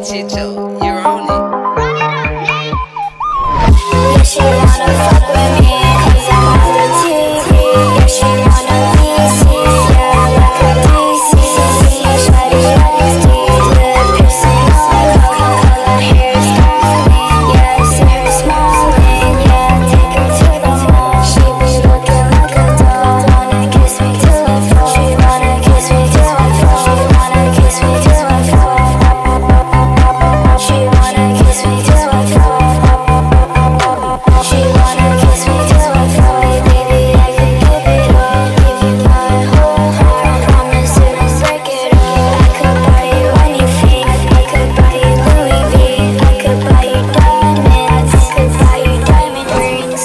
Chicho, you're on it. Yeah, she wanna fuck with me, cause I'm on the TV. Yeah, she wanna VC, yeah, like a DC. Shawty XD, lip piercing all color, hair styling. Yeah, see her smiling, yeah, take her to the mall. She be looking like a doll, wanna kiss me till I fall. She wanna kiss me till I fall. She wanna kiss me till I fall. She wanna kiss me till I fall. She wanna kiss me till I fall. Baby, I can give it all. Give you my whole heart. Promise to not break it all. I could buy you anything. I could buy you Louis V. I could buy you diamonds. I could buy you diamond rings.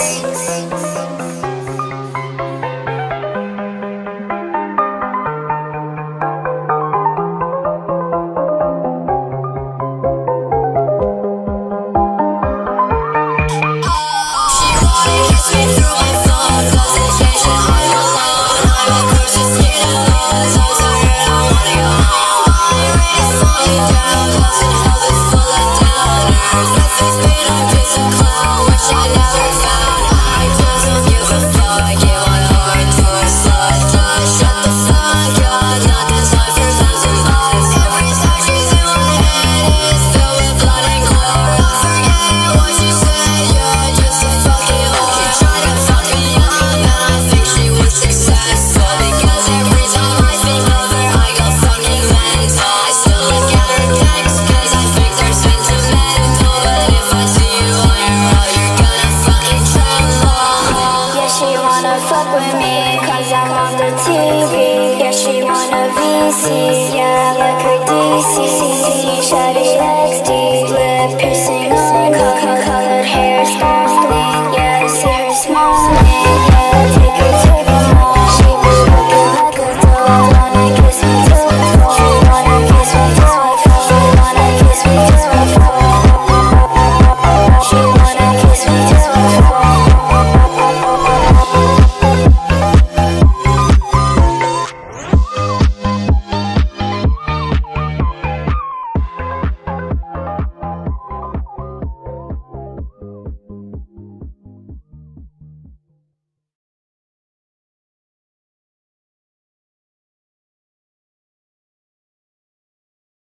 Fuck with me, cause I'm on the TV. Yeah, she wanna VC, yeah, like her DC. Shawty XD, lip piercing all